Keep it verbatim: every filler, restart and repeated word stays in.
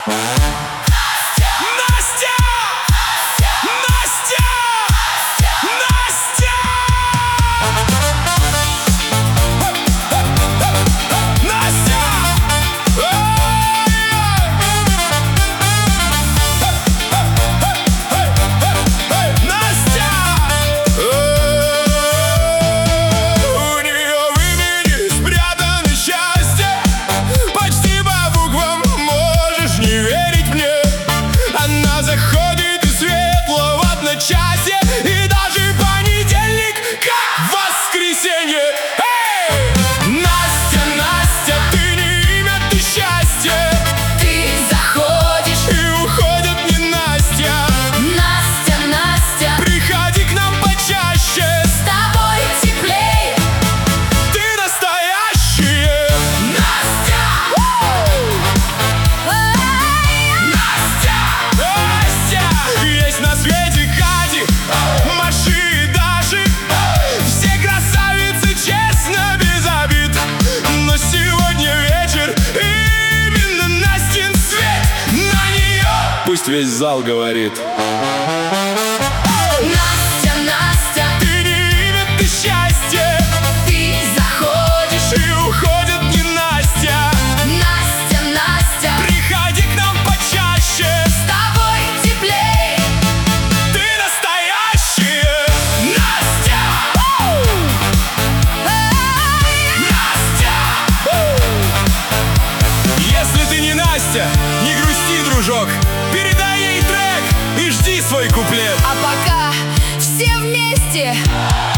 И даже понедельник, как воскресенье. Эй! Настя, Настя, ты не имя, ты счастье. Ты заходишь И уходит не Настя. Настя, Настя, приходи к нам почаще. с тобой теплей. Ты настоящая Настя, Настя, Настя. Есть на свете Кати, Маши и Даши. Все красавицы, честно, без обид. Но сегодня вечер, именно Настин свет на нее. Пусть весь зал говорит. Настя, Настя, Ты не имя, ты счастье. ты заходишь. И уходит не Настя. Настя, Настя, Приходи к нам почаще. с тобой теплей. Ты настоящая Настя. Настя. Если ты не Настя, не грусти, дружок. Передай ей трек и жди свой куплет. А пока все вместе